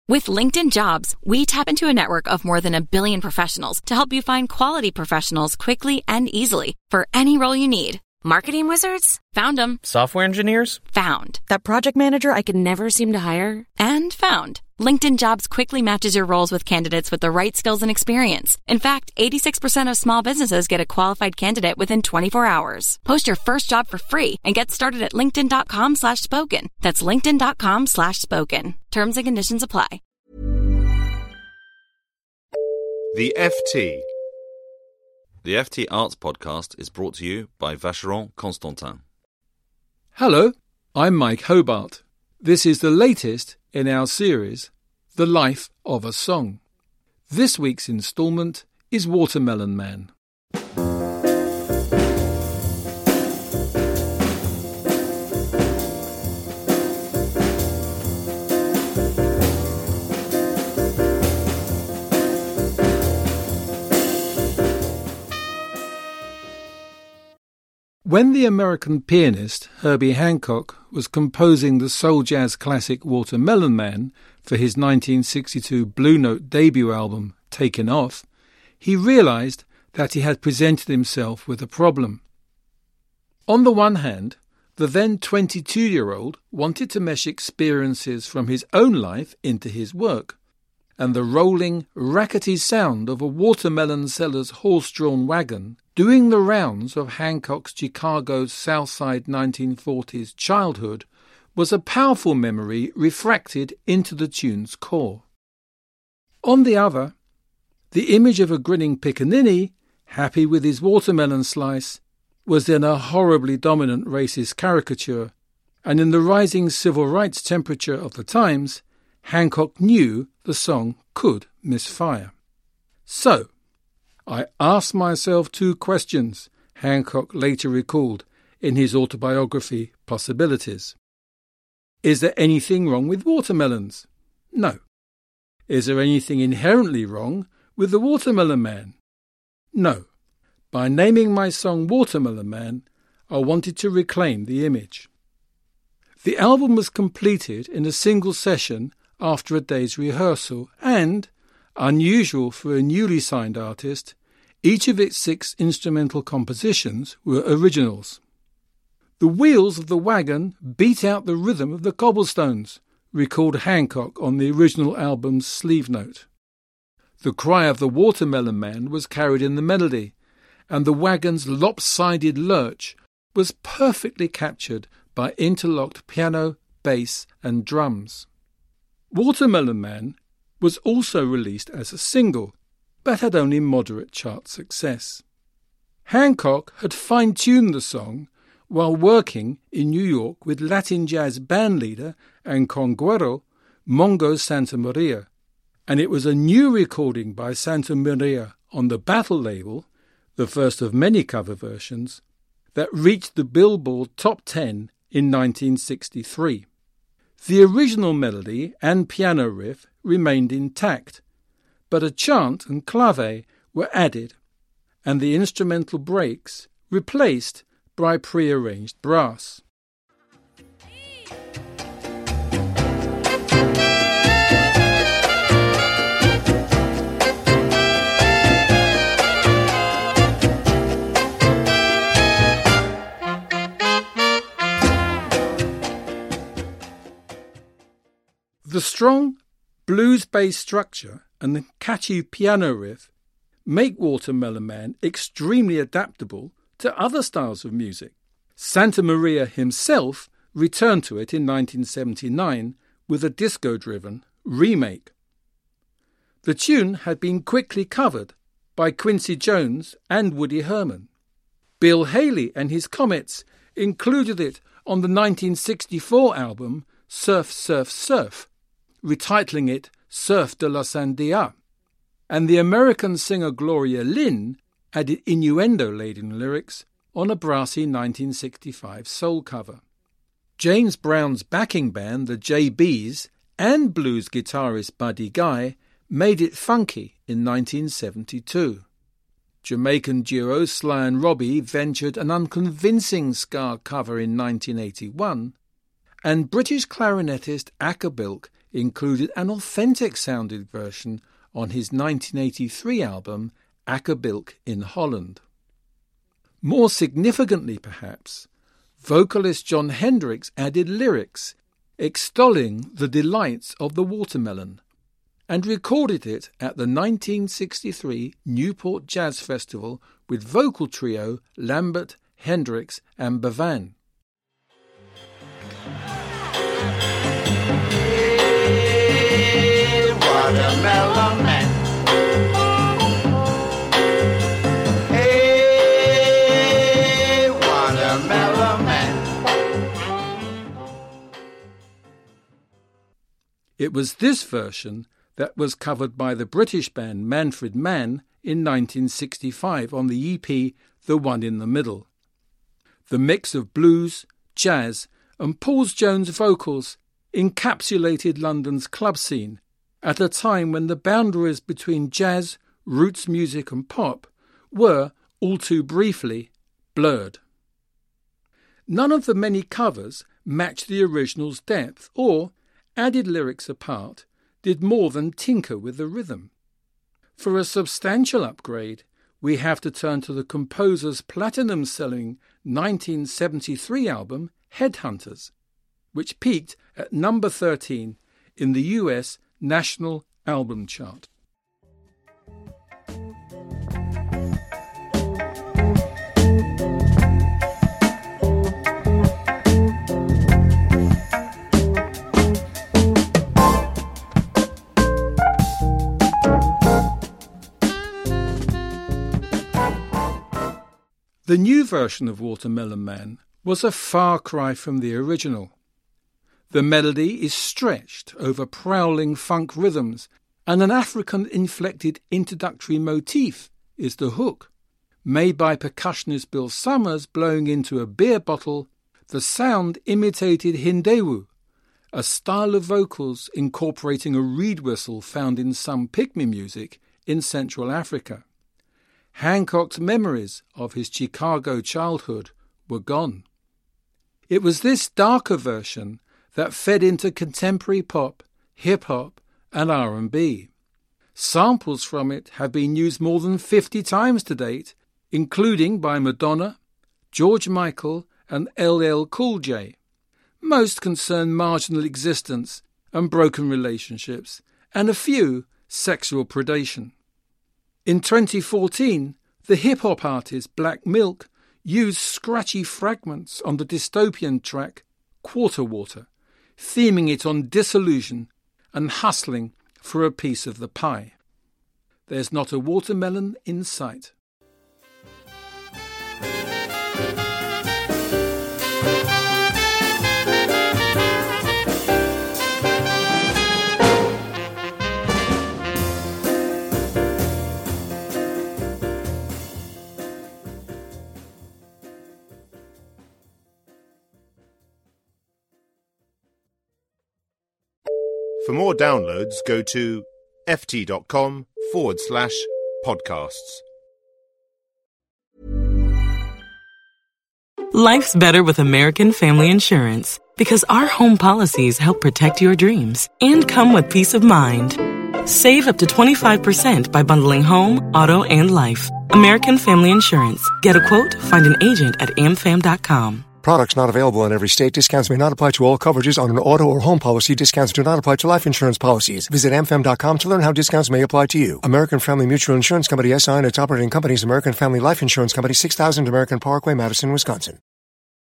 With LinkedIn Jobs, we tap into a network of more than 1 billion professionals to help you find quality professionals quickly and easily for any role you need. Marketing wizards? Found them. Software engineers? Found. That project manager I could never seem to hire? And found. LinkedIn Jobs quickly matches your roles with candidates with the right skills and experience. In fact, 86% of small businesses get a qualified candidate within 24 hours. Post your first job for free and get started at linkedin.com/spoken. That's linkedin.com/spoken. Terms and conditions apply. The FT. The FT Arts Podcast is brought to you by Vacheron Constantin. Hello, I'm Mike Hobart. This is the latest in our series, The Life of a Song. This week's instalment is Watermelon Man. When the American pianist Herbie Hancock was composing the soul jazz classic Watermelon Man for his 1962 Blue Note debut album, Taken Off, he realized that he had presented himself with a problem. On the one hand, the then 22-year-old wanted to mesh experiences from his own life into his work, and the rolling, rackety sound of a watermelon seller's horse-drawn wagon doing the rounds of Hancock's Chicago's Southside 1940s childhood was a powerful memory refracted into the tune's core. On the other, the image of a grinning pickaninny, happy with his watermelon slice, was then a horribly dominant racist caricature, and in the rising civil rights temperature of the times, Hancock knew the song could misfire. So, I asked myself 2 questions, Hancock later recalled in his autobiography Possibilities. Is there anything wrong with watermelons? No. Is there anything inherently wrong with the Watermelon Man? No. By naming my song Watermelon Man, I wanted to reclaim the image. The album was completed in a single session after a day's rehearsal and, unusual for a newly signed artist, each of its 6 instrumental compositions were originals. The wheels of the wagon beat out the rhythm of the cobblestones, recalled Hancock on the original album's sleeve note. The cry of the Watermelon Man was carried in the melody, and the wagon's lopsided lurch was perfectly captured by interlocked piano, bass, and drums. Watermelon Man was also released as a single, but had only moderate chart success. Hancock had fine-tuned the song while working in New York with Latin jazz bandleader and conguero Mongo Santamaria, and it was a new recording by Santamaria on the Battle label, the first of many cover versions, that reached the Billboard Top 10 in 1963. The original melody and piano riff remained intact, but a chant and clave were added, and the instrumental breaks replaced by pre-arranged brass. The strong blues-based structure and the catchy piano riff make Watermelon Man extremely adaptable to other styles of music. Santamaria himself returned to it in 1979 with a disco-driven remake. The tune had been quickly covered by Quincy Jones and Woody Herman. Bill Haley and his Comets included it on the 1964 album Surf, Surf, Surf, retitling it Surf de la Sandia, and the American singer Gloria Lynne added innuendo-laden lyrics on a brassy 1965 soul cover. James Brown's backing band, the JBs, and blues guitarist Buddy Guy made it funky in 1972. Jamaican duo Sly and Robbie ventured an unconvincing ska cover in 1981, and British clarinetist Acker Bilk included an authentic-sounding version on his 1983 album Akkerbilk in Holland. More significantly, perhaps, vocalist Jon Hendricks added lyrics extolling the delights of the watermelon and recorded it at the 1963 Newport Jazz Festival with vocal trio Lambert, Hendricks and Bevan. Hey, watermelon man. Hey, watermelon man. It was this version that was covered by the British band Manfred Mann in 1965 on the EP The One in the Middle. The mix of blues, jazz and Paul Jones vocals encapsulated London's club scene at a time when the boundaries between jazz, roots music and pop were, all too briefly, blurred. None of the many covers matched the original's depth or, added lyrics apart, did more than tinker with the rhythm. For a substantial upgrade, we have to turn to the composer's platinum-selling 1973 album, Headhunters, which peaked at number 13 in the US National Album Chart. The new version of Watermelon Man was a far cry from the original. The melody is stretched over prowling funk rhythms, and an African-inflected introductory motif is the hook. Made by percussionist Bill Summers blowing into a beer bottle, the sound imitated Hindewu, a style of vocals incorporating a reed whistle found in some Pygmy music in Central Africa. Hancock's memories of his Chicago childhood were gone. It was this darker version that fed into contemporary pop, hip-hop and R&B. Samples from it have been used more than 50 times to date, including by Madonna, George Michael and LL Cool J. Most concern marginal existence and broken relationships, and a few sexual predation. In 2014, the hip-hop artist Black Milk used scratchy fragments on the dystopian track Quarter Water, theming it on disillusion and hustling for a piece of the pie. There's not a watermelon in sight. For more downloads, go to ft.com/podcasts. Life's better with American Family Insurance because our home policies help protect your dreams and come with peace of mind. Save up to 25% by bundling home, auto, and life. American Family Insurance. Get a quote, find an agent at amfam.com. Products not available in every state. Discounts may not apply to all coverages on an auto or home policy. Discounts do not apply to life insurance policies. Visit amfam.com to learn how discounts may apply to you. American Family Mutual Insurance Company, SI, and its operating companies, American Family Life Insurance Company, 6000 American Parkway, Madison, Wisconsin.